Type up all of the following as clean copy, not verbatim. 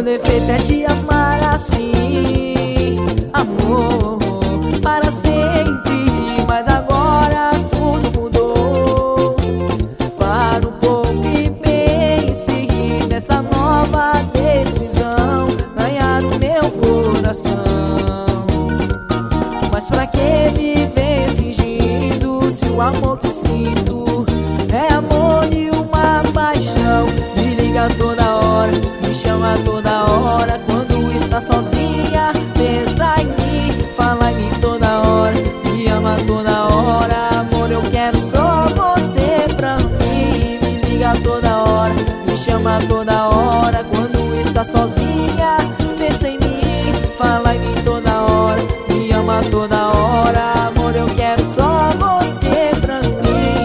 Meu defeito é te amar assim, amor, para sempre. Mas agora tudo mudou. Para um pouco e pense nessa nova decisão, ganhar o meu coração. Mas pra que viver fingindo se o amor que sinto é amor e uma paixão? Me liga toda hora, me chama toda hora. Quando está sozinha, pensa em mim, fala em mim toda hora, me ama toda hora. Amor, eu quero só você pra mim. Me liga toda hora, me chama toda hora. Quando está sozinha, pensa em mim, fala em mim toda hora, me ama toda hora. Amor, eu quero só você pra mim.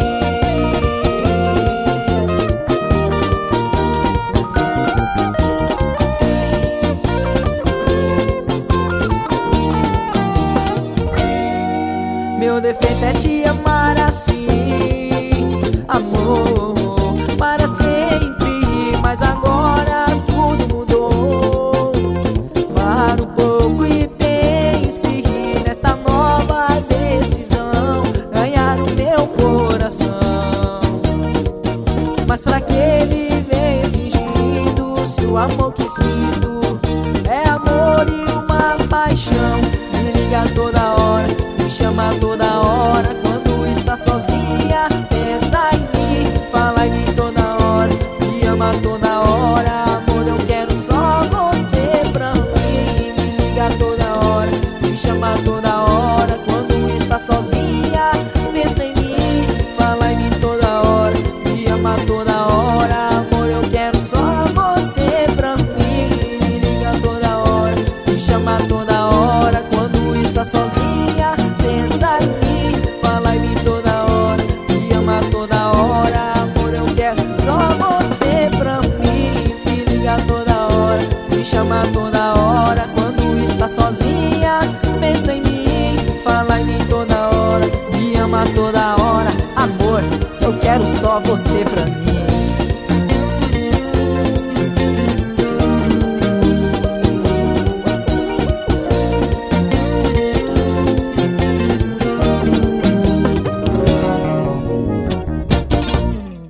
Meu defeito é te amar assim, amor, para sempre. Mas agora tudo mudou. Para um pouco e pense nessa nova decisão, ganhar o meu coração. Mas pra que viver fingindo se o amor que sinto é amor e uma paixão? Me liga toda hora, me chama toda hora. Quando está sozinha, pensa em mim, fala em mim toda hora, me ama toda hora. Amor, eu quero só você pra mim. Me liga toda hora, me chama toda hora. Quando está sozinha, pensa em mim, fala em mim toda hora, me ama toda hora. Amor, eu quero só você pra mim. Me liga toda hora, me chama toda hora. Quando está sozinha, pensa em mim, fala em mim toda hora, me ama toda hora. Amor, eu quero só você pra mim. Me liga toda hora, me chama toda hora. Quando está sozinha, pensa em mim, fala em mim toda hora, me ama toda hora. Amor, eu quero só você pra mim.